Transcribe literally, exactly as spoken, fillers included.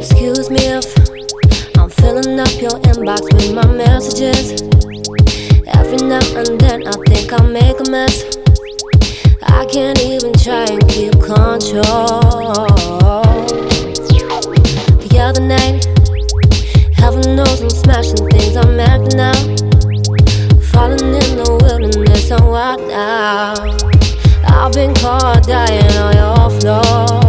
Excuse me if I'm filling up your inbox with my messages. Every now and then I think I'll make a mess. I can't even try and keep control. The other night, heaven knows I'm smashing things, I'm acting out, falling in the wilderness, I'm wild now. I've been caught dying on your floor.